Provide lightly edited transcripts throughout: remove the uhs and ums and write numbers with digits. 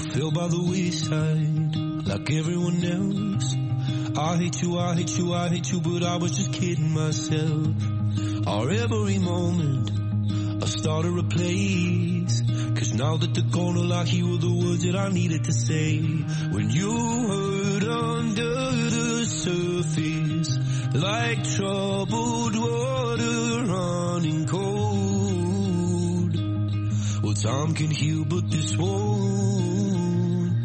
fell by the wayside like everyone else. I hate you, I hate you, I hate you, but I was just kidding myself. Our every moment I started a place, 'cause now that they're gone, all I hear were the words that I needed to say. When you hurt under the surface, like troubled water running cold. Well, time can heal, but this won't.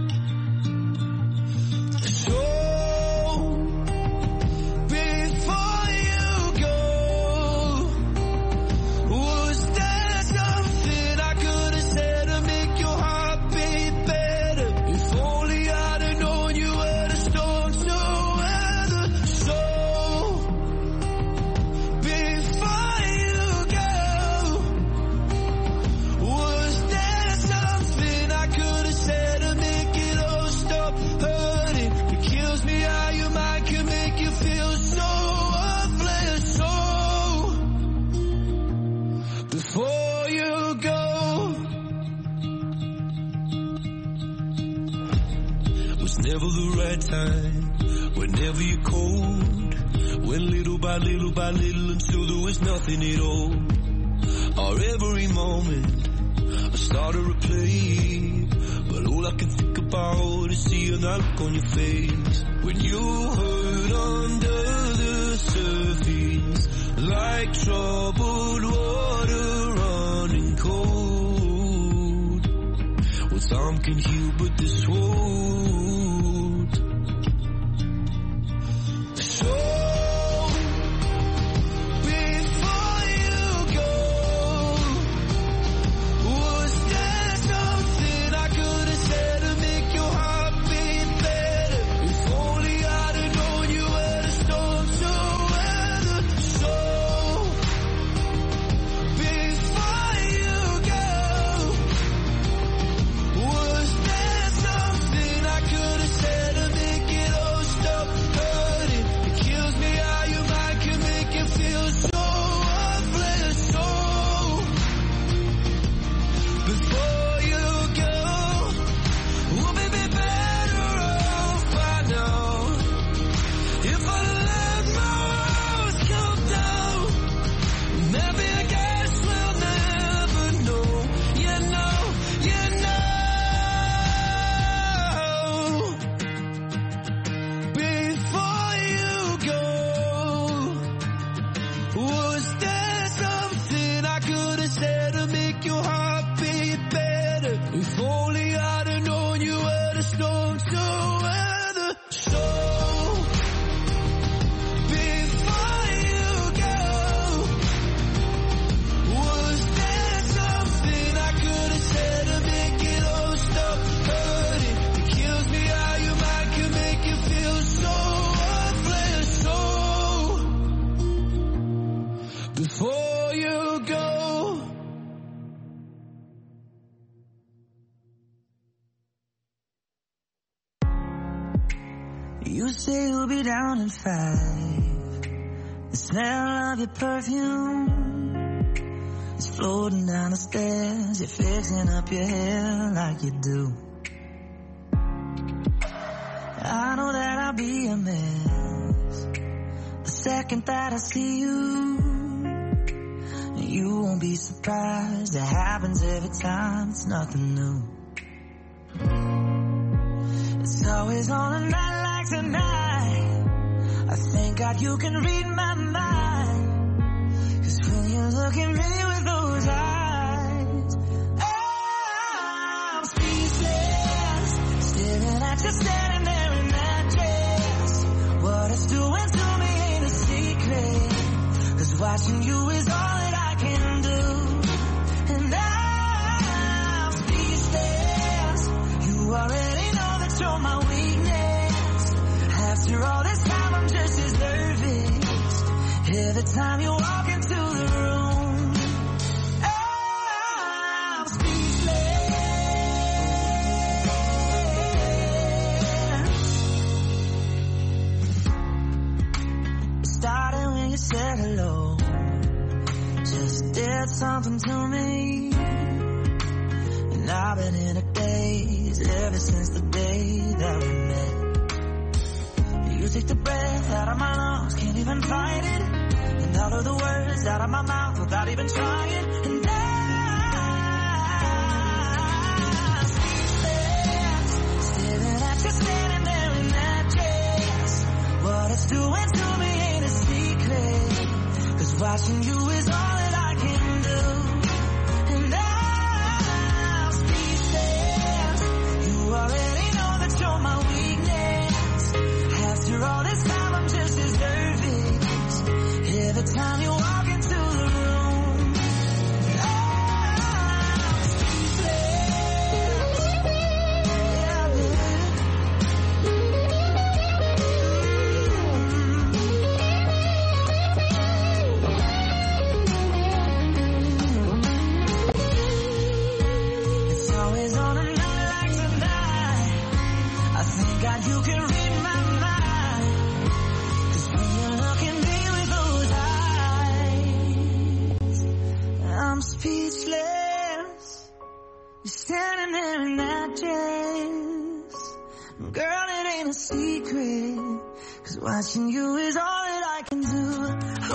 So never the right time, whenever you're cold, when little by little until there was nothing at all. Our every moment I started to play, but all I can think about is seeing that look on your face. When you hurt under the surface, like troubled water running cold. Well, time can heal, but this won't. You say you'll be down in 5. The smell of your perfume is floating down the stairs. You're fixing up your hair like you do. I know that I'll be a mess the second that I see you. You won't be surprised. It happens every time. It's nothing new. It's always on a night like tonight. I thank God you can read my mind. 'Cause when you look at me with those eyes, I'm speechless, staring at you standing there in that dress. What it's doing to me ain't a secret, 'cause watching you is all that I can do. And I'm speechless. You already know that you're my weakness. After all this time I'm just as nervous every time you walk into the room. I'm speechless. It started when you said hello. Just did something to me. And I've been in a daze days, ever since the day that we met. You take the breath out of my lungs, can't even fight it. And all of the words out of my mouth without even trying. And I'm speechless, staring at you standing there in that dress. What it's doing to me ain't a secret, 'cause watching you is all that I can do. And I'm speechless, you already know that you're my weakness. After all this time I'm just as nervous every time you walk into the room. I'm speechless. It's always on a night like tonight, I thank God you can read my mind. 'Cause when you look at me with those eyes, I'm speechless. You're standing there in that dress. Girl, it ain't a secret, 'cause watching you is all that I can do. Oh,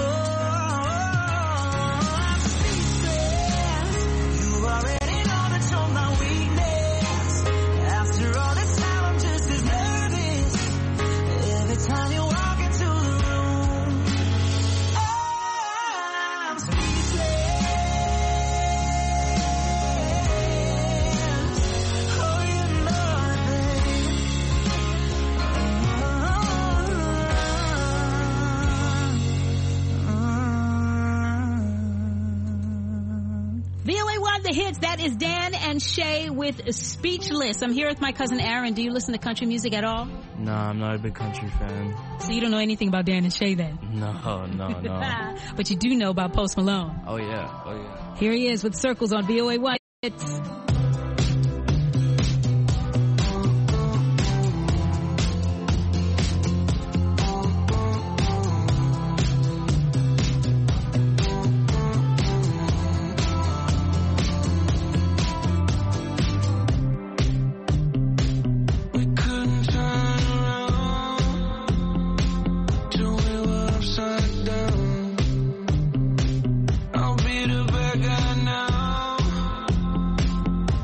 I'm speechless. You already know that you're my weakness. After all this time I'm just as nervous every time you walk into the room. I'm speechless. Oh, you know it, baby. VOA1 The Hits, that is Dan and Shay with Speechless. I'm here with my cousin Aaron. Do you listen to country music at all? No, I'm not a big country fan. So you don't know anything about Dan and Shay then? No. But you do know about Post Malone. Oh yeah. Here he is with Circles on VOA1 Hits. We couldn't turn around till we were upside down. I'll be the bad guy now.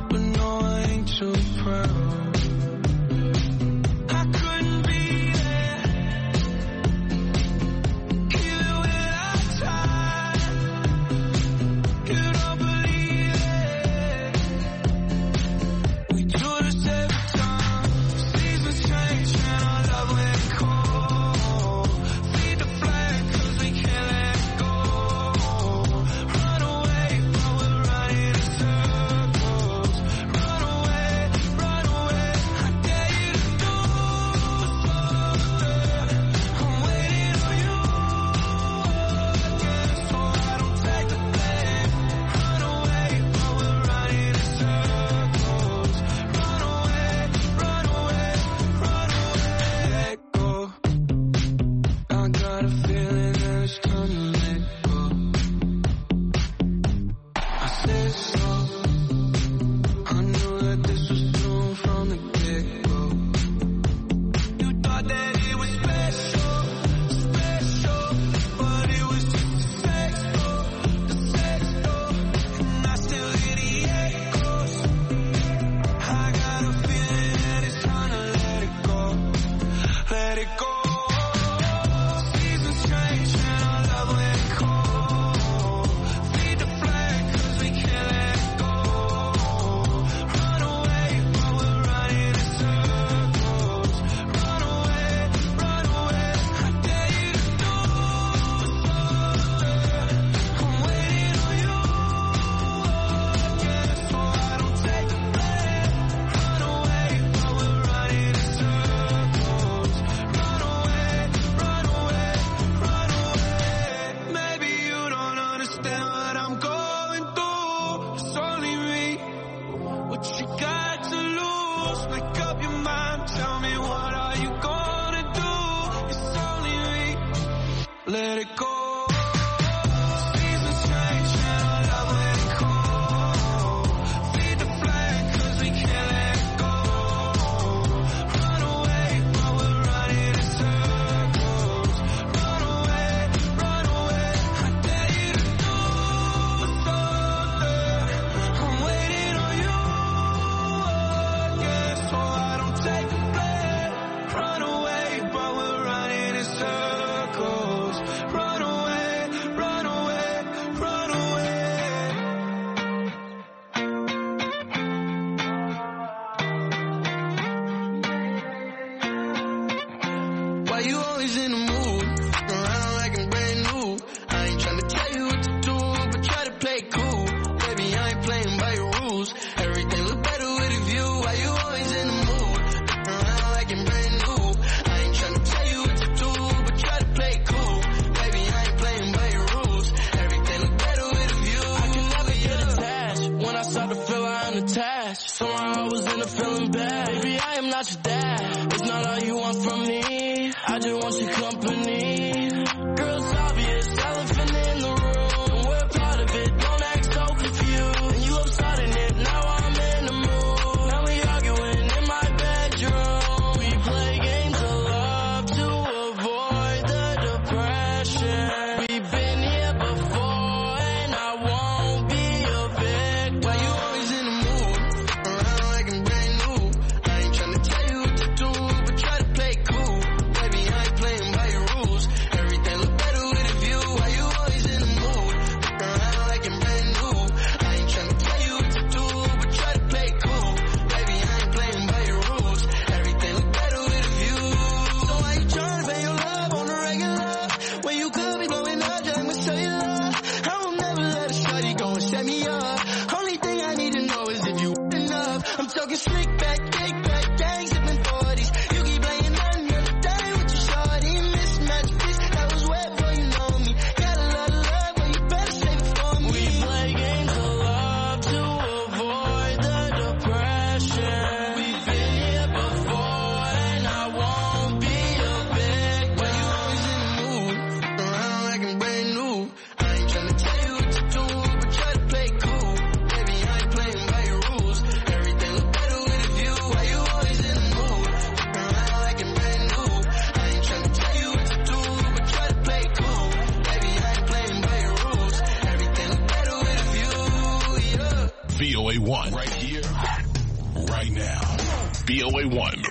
cash. Somehow I was in a feeling bad. Baby, I am not your dad. It's not all you want from me. I just want your company. Girl, it's obvious, elephant in the room. We're part of it, don't act so confused. And you upstarting it, now I'm in the mood. Now we arguing in my bedroom. We play games of love to avoid the depression. We've been here before and I won't be a victim. Why you always in the mood? Around like I'm brand new. I ain't tryna tell you what to do, but try to play cool. Baby, I ain't playing by your rules. Everything look better with a view. Why you always in the mood? Around like I'm brand new. I ain't tryna tell you what to do, but try to play cool. Baby, I ain't playing by your rules. Everything look better with a view. So why you tryna pay your love on the regular? When you could be blowing up, just I'ma show you love. I will never let a shawty go and set me up. Only thing I need to know is if you enough. I'm talking slick back, kick back, gang sipping 40s. You keep playing another day with your shawty. Mismatch fish, that was wet before you know me. Got a lot of love, but you better save it for me. We play games of love to avoid the depression. We've been here before and I won't be a victim. Why you always in the mood? Around like I'm brand new. I ain't tryna tell you what to do, but try to play cool. Baby, I ain't playing by your rules. Everything look better with a view. Why you always in the mood? Around like I'm brand new. I ain't tryna tell you what to do, but try to play cool. Baby, I ain't playing by your rules. Everything look better with a view, yeah. VOA1. Right here, right now. VOA1.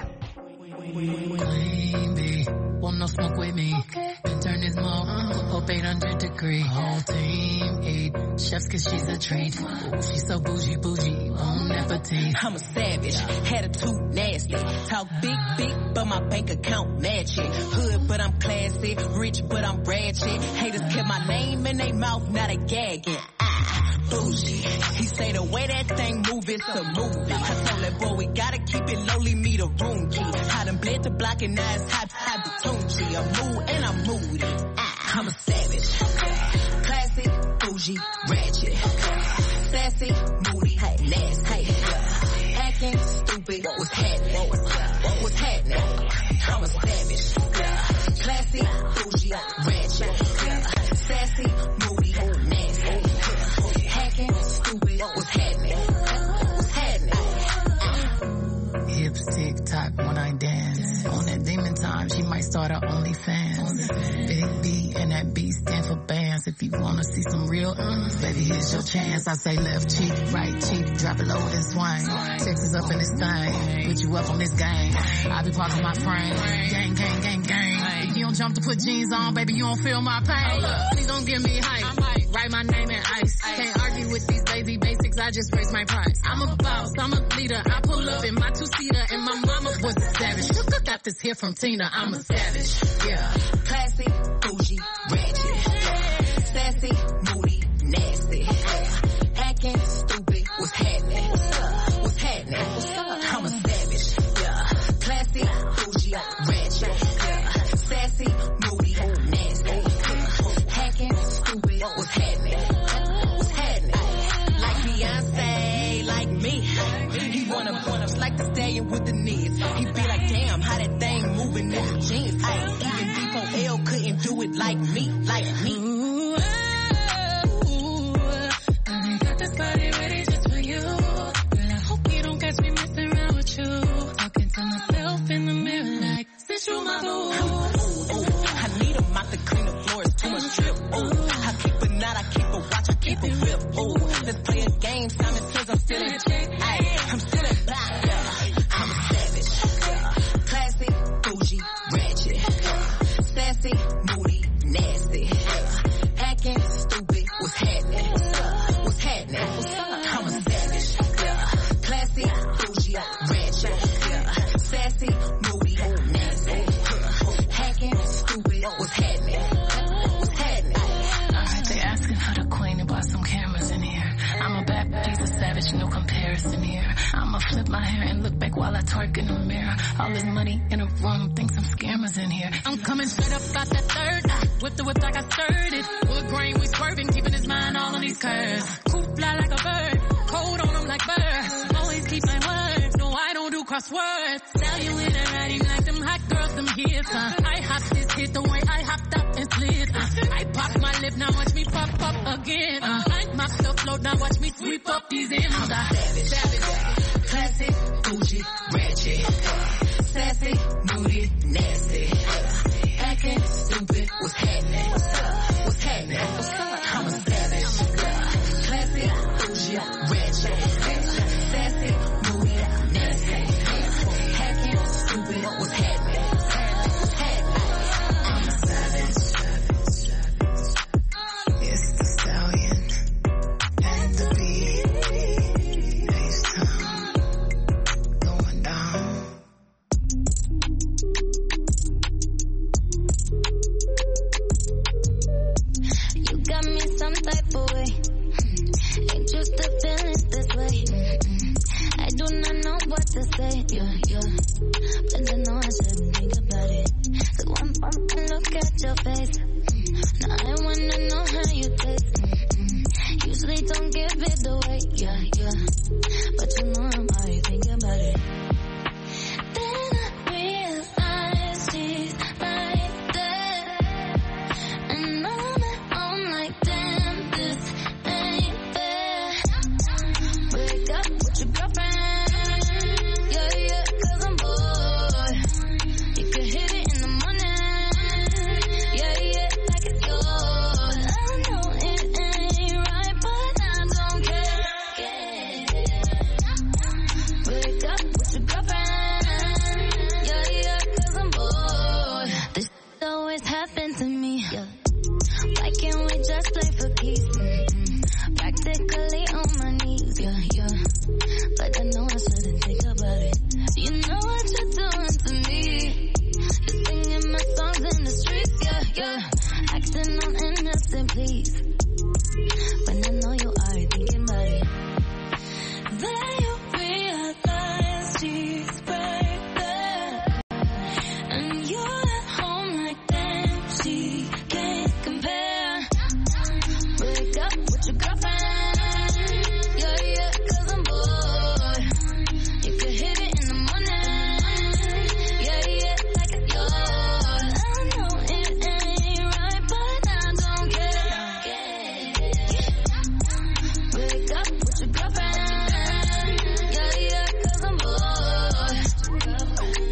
Baby, want no smoke with me? Then turn this smoke up 800 degree. Whole team eat chefs 'cause she's a treat. Ooh, she's so bougie, on appetite. I'm a savage, attitude nasty. Talk big, but my bank account match it. Hood, but I'm classy. Rich, but I'm ratchet. Haters kept my name in their mouth, now they gagging. Bougie. He say the way that thing move, it's a movie. I told that boy we gotta keep it lowly, me the room key. I done bled the block and now it's hot the Tunchi. I'm mood and I'm moody. I'm a savage. Classy, bougie, ratchet. Sassy, moody, nasty. Acting stupid, what's happening? What's happening? I'm a savage. Classy, bougie, ratchet. Sassy, moody, nasty. Hacking, stupid, what's happening? What's happening? Hips tick tock when I dance. On that demon time, she might start her OnlyFans. Big B and that B stand for bands. If you wanna see some real baby, here's your chance. I say left cheek, right cheek, drop it low and swing. Texas up in this thing, put you up on this game. I be parking my frame, gang, gang, gang, gang. If you don't jump to put jeans on, baby, you don't feel my pain. Please don't give me hype. Write my name in ice. Can't argue with these lazy basics, I just raise my price. I'm a boss, I'm a leader. I pull up in my two-seater and my mama was a savage. Got this here from Tina, I'm a savage. Yeah. Classy, bougie, ratchet. Sassy, moody, nasty. Acting stupid, what's happening? What's happening? I'm a savage. Yeah. Classy, bougie, ratchet. Sassy, moody, nasty. Hacking stupid, what's happening? What's happening? Like Beyonce, like me. He wanna like the stallion with the knees. He be like, damn, how that thing moving in the jeans. Ay, even D4L couldn't do it like me, like me. Ooh, I got this body ready just for you. But I hope you don't catch me messing around with you. Talking to myself in the mirror like, since you my boo. I need a mop to clean the floors, too much drip. Ooh, I keep a knot, I keep a watch, I keep a whip. Ooh, let's play a game, Simon says I'm still in check. Ay, I'm still in black. I'm a savage. Classy, bougie, ratchet. Sassy, moody, nasty. Hacking, stupid, what's happening? What's happening? I'm a savage. Classy, bougie, ratchet. Sassy, moody, nasty. Hacking, stupid, what's happening? What's happening? Alright, they asking for the queen and bought some cameras in here. I'm a bad piece of savage, no comparison here. I'ma flip my hair and look back while I twerk in the mirror. All this money in a room, think some scammers in here. I'm coming straight up out that third. Whip the whip like I stirred it. Wood grain, we swerving, keeping his mind all on these curves. Cool fly like a bird, cold on him like birds. Always crosswords. Tell you in a riding like them hot girls, them hits. I hop this hit the way I hopped up and slid. I pop my lip, now watch me pop up again. I mop the flow, now watch me sweep up these M's. Savage, classic, bougie, ratchet, sassy, moody, nasty, acting stupid. What's happening? What's happening? I'm a savage, classic, bougie, ratchet, sassy, moody, nasty, hacking, stupid. What's happening? What's happening? I'm a savage. It's the stallion and the beat. FaceTime going down. You got me some type of way. Ain't just the feelings this way. I do not know what to say. Yeah. But I know I shouldn't think about it. So one bump and look at your face. Now I wanna know how you taste. Usually don't give it away. Yeah. But you know I'm already thinking about it. Then I realized she's right there. And I'm at home like, damn, this ain't fair. Break up with your girlfriend. Yeah, 'cause I'm bored. You could hit it in the morning. Yeah, like it's yours. I know it ain't right, but I don't care. Break up with your girlfriend. Yeah, 'cause I'm bored. This always happened to me. Why can't we just play for keeps? Practically on my knees. Yeah. But I know I shouldn't think about it. You know what you're doing to me. You're singing my songs in the streets. Yeah. Acting on innocent, please. When I know you are thinking about it. Then you realize she's right there. And you're at home like damn, she can't compare. Break up with your girlfriend. Yeah, 'cause I'm bored. You could hit it in the morning. Yeah, like it's yours. I know it ain't right, but I don't care. Break up with your girlfriend. Yeah, 'cause I'm bored. With your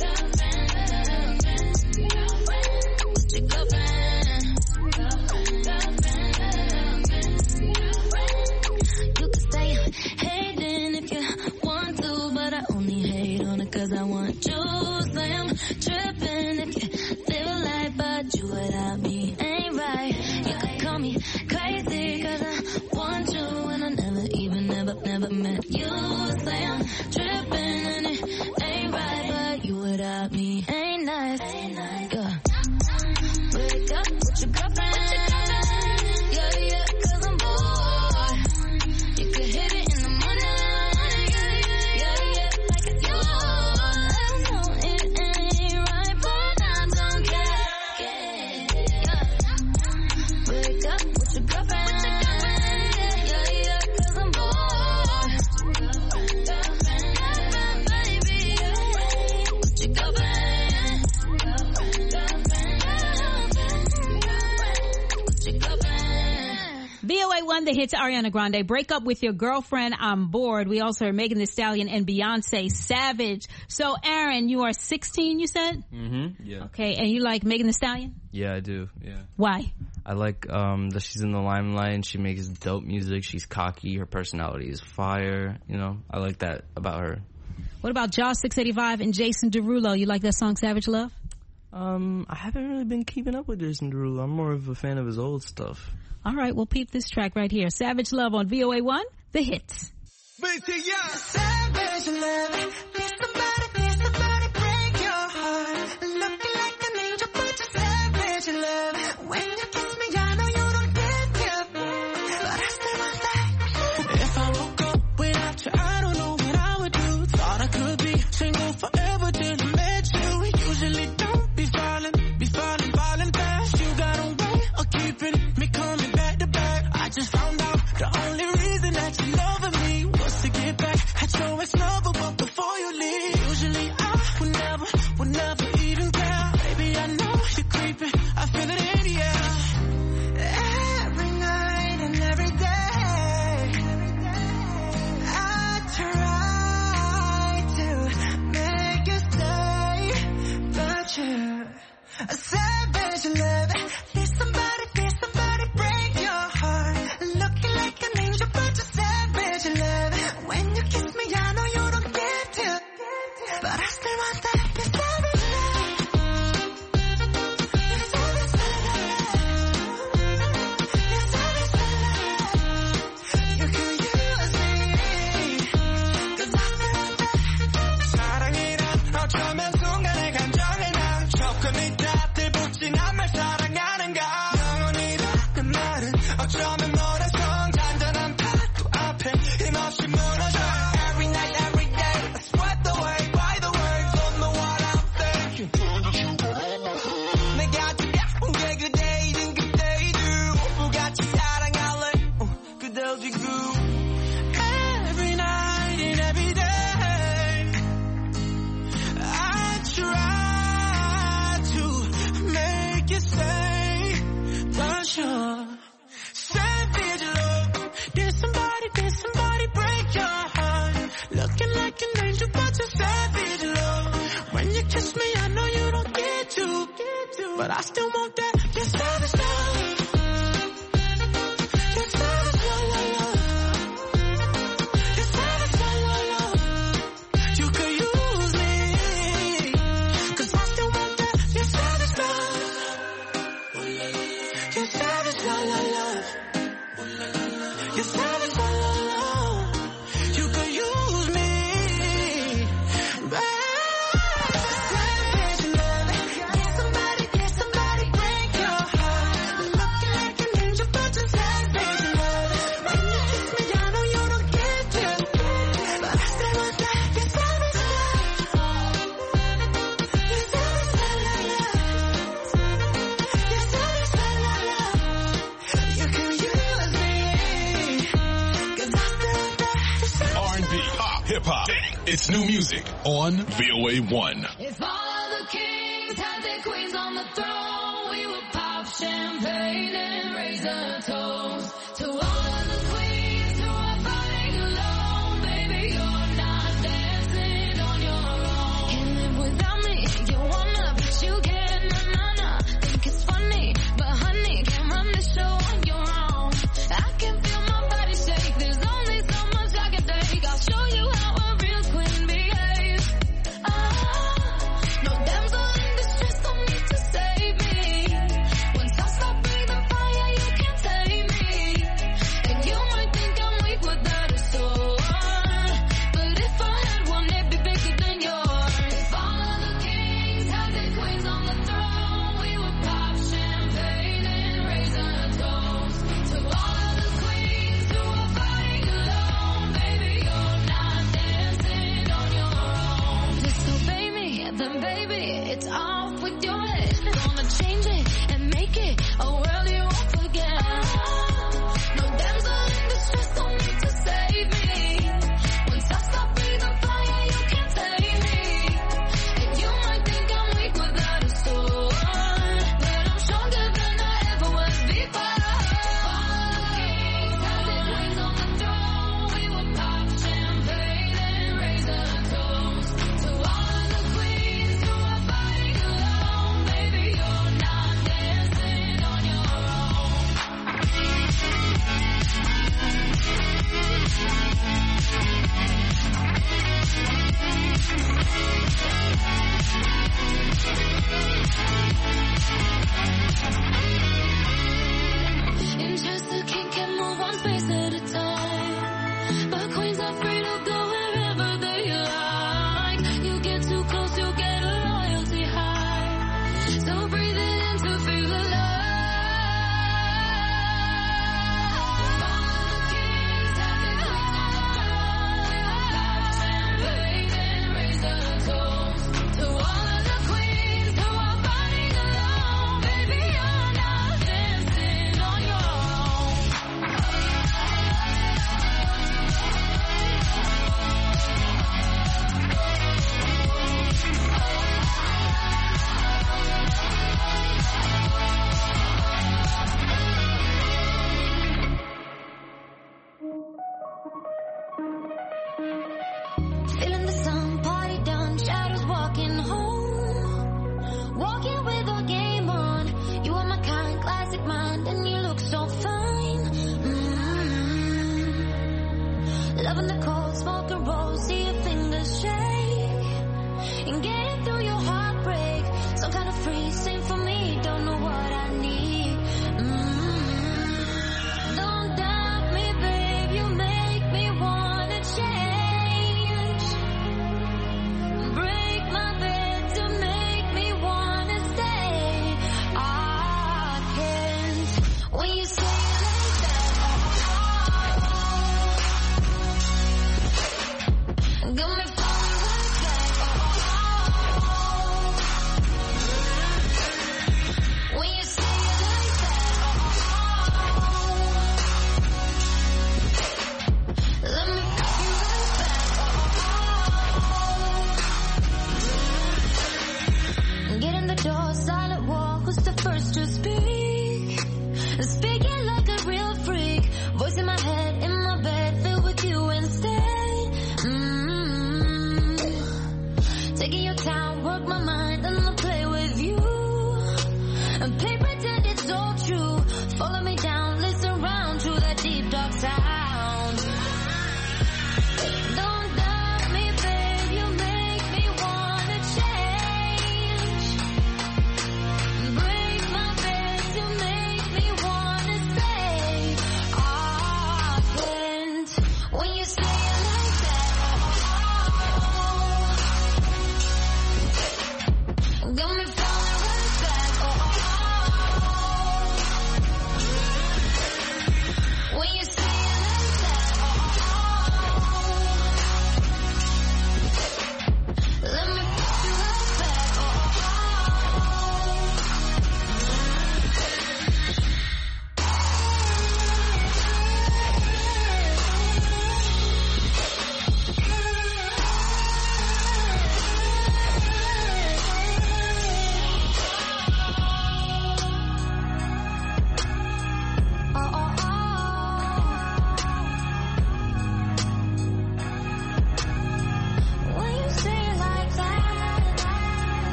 girlfriend. You can stay hating if you want to, but I only hate on it 'cause I want you. Say I'm tripping if you live a life, but you without me ain't right. You could call me crazy 'cause I want you, and I never met you. Say I'm tripping and it ain't right, but you without me ain't nice. Yeah. Break up with your girlfriend. Yeah, 'cause I'm bored. You could hit it in the morning. Yeah, like it's yours. I know it ain't right, but I don't care. Yeah. Break up with your girlfriend. Yeah, 'cause I'm bored. Baby, with your girlfriend. VOA1, the hits, Ariana Grande, Break Up With Your Girlfriend, I'm Bored. We also heard Megan Thee Stallion and Beyonce, Savage. So, Aaron, you are 16, you said? Yeah. Okay, and you like Megan Thee Stallion? Yeah, I do. Yeah. Why? I like that she's in the limelight and she makes dope music. She's cocky. Her personality is fire. You know, I like that about her. What about Josh 685 and Jason Derulo? You like that song, Savage Love? I haven't really been keeping up with Jason Derulo. I'm more of a fan of his old stuff. All right, we'll peep this track right here. Savage Love on VOA1, the hits. Savage love, please somebody break your heart. Looking like an angel, but you're savage love. When you kiss me, I know you don't get it, but I still want that. If I woke up without you, I don't know what I would do. Thought I could be single forever till I met you. Usually don't be falling fast. You got a way of keeping me coming back to back. I just found out the only reason that you loving me was to get back at your Savage love. Did somebody break your heart? Looking like an angel, but you're savage love. When you kiss me, I know you don't get to, but I still want that. You're savage love. You're savage love. You're savage love. You can use me, 'cause I still want that. 사랑이란 어쩌면 순간의 감정을 난 조금이 다 붙인 날 사랑하는가 영원히 닿는 말은 어쩌면 모래성 잔잔한 파도 앞에 힘없이 무너져 Every night, every day I sweat away by the words Don't know what I'm thinking 내가 지금 게 그대이든 그대이든 우같이 사랑할래 그대로 지금 Every night and every day I try to make you say for sure. Savage love. Did somebody break your heart? Looking like an angel, but you're savage love. When you kiss me, I know you don't get to, but I still want that. You're savage love. You're savage love. You're savage love. You could use me, 'cause I still want that. You're savage love. You're savage love. You're savage love. You could use me, babe. Savage love. Did somebody break your heart? Looking like an angel, but you're savage love. When you kiss me, I know you don't get to, but I still want that. You're savage love. You're savage love. You're savage love. You can use me, 'cause I still want that. R&B, pop, hip hop. It's new music on VOA1. If all of the kings had their queens on the throne, we would pop champagne and raise a toast to all of the queens who are fighting alone. Baby, you're not dancing on your own. Can't live without me. You wanna, but you can't. Nah. Think it's funny, but honey, can't run the show on your own. I can feel my body shake. There's only so much I can take. I'll show you how a real queen behaves. No damsel in distress, don't need to save me. Once I stop breathing fire, you can't tame me. And you might think I'm weak without a sword, but if I had one, it'd be bigger than yours. If all of the kings had their queens on the throne, we would pop champagne and raise a toast to all of the queens who are fighting alone. Baby, you're not dancing on your own. Disobey me, then baby, it's off with your head. Gonna change it and make it a world you won't forget. No damsel in distress, don't need to save me. Once I stop breathing fire, you can't tame me. And you might think I'm weak without a sword, but I'm stronger than I ever was before. All the kings had their queens on the throne. We would pop champagne and raise a toast to all of the queens who are fighting alone. Baby, you're not dancing on your own.